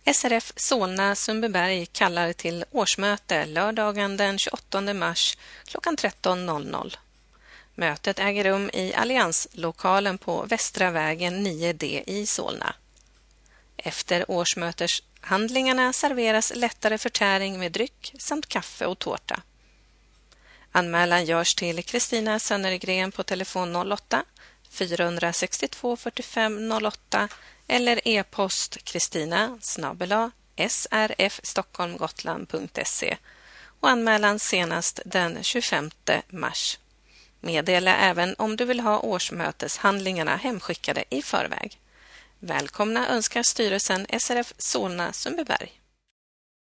SRF Solna Sundbyberg kallar till årsmöte lördagen den 28 mars klockan 13.00. Mötet äger rum i Allianslokalen på Västra vägen 9D i Solna. Efter årsmöteshandlingarna serveras lättare förtäring med dryck samt kaffe och tårta. Anmälan görs till Kristina Sönnergren på telefon 08 462 45 08 eller e-post kristina@srfstockholmgotland.se och anmälan senast den 25 mars. Meddela även om du vill ha årsmöteshandlingarna hemskickade i förväg. Välkomna önskar styrelsen SRF Solna Sundbyberg.